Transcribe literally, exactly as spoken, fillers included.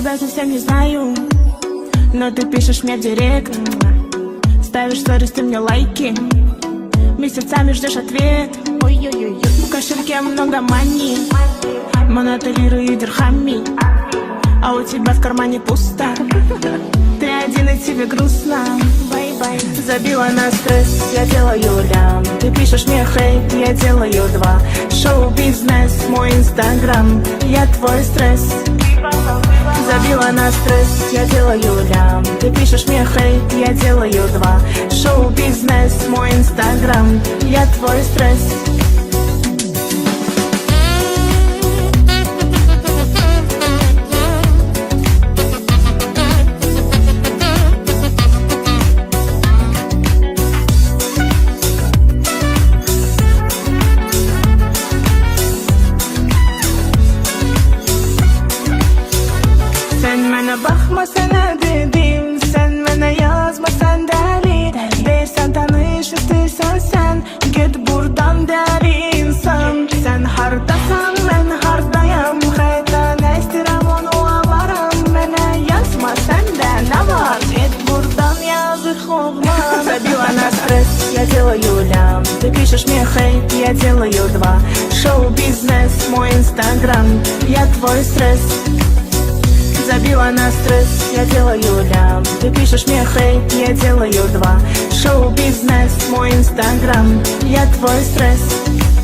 тебя совсем не знаю, но ты пишешь мне в директ, ставишь сторис, ты мне лайки, месяцами ждешь ответ. Ой-ой-ой, в кошельке много мани, монотолирую дирхами, а у тебя в кармане пусто. Ты один и тебе грустно. Бай-бай. Забила на стресс, я делаю лям. Ты пишешь мне хейт, я делаю два. Шоу-бизнес, мой инстаграм, я твой стресс. Забила на стресс, я делаю лям. Ты пишешь мне хейт, я делаю два. Шоу-бизнес, мой инстаграм, я твой стресс. Bakmasana dedim, sen bana yazmasan deli. Değilsen tanış istiyorsan sen, git buradan deli insan. Sen hardasan ben hardayım, hayta ne isterim onu avaram. Bana yazma sende ne var, git buradan yazık olmaz. Забила на стресс, я делаю лям. Ты пишешь мне хейт, я делаю два. Шоу-бизнес, мой инстаграм, я твой стресс. Забила на стресс, я делаю лям. Ты пишешь мне хейт, я делаю два. Шоу-бизнес, мой инстаграм, я твой стресс.